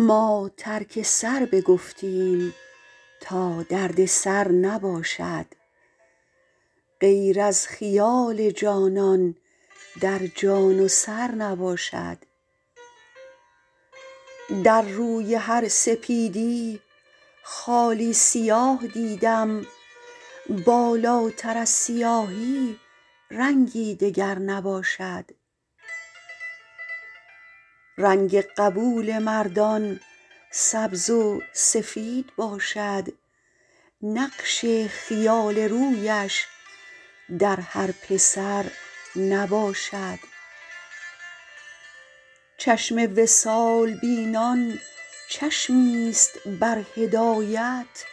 ما ترک سر بگفتیم تا درد سر نباشد، غیر از خیال جانان در جان و سر نباشد. در روی هر سپیدی خالی سیاه دیدم، بالاتر از سیاهی رنگی دگر نباشد. رنگ قبول مردان سبز و سفید باشد، نقش خیال رویش در هر پسر نباشد. چشم وصال بینان چشمیست بر هدایت،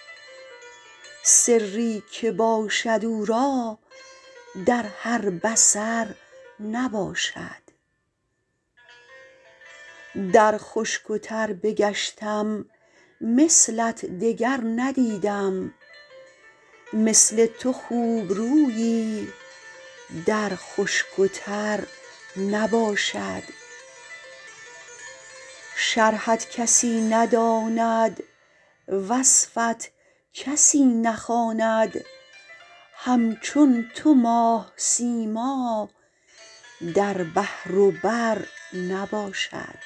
سری که باشد او را در هر بصر نباشد. در خشک و تر بگشتم مثلت دگر ندیدم، مثل تو خوبرویی در خشک و تر نباشد. شرحت کسی نداند وصفت کسی نخواند، همچون تو ماه سیما در بحر و بر نباشد.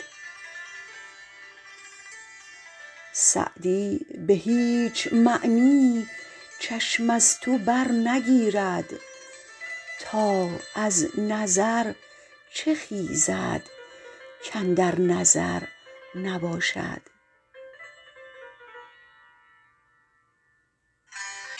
سعدی به هیچ معنی چشم از تو بر نگیرد، تا از نظر چه خیزد کاندر نظر نباشد.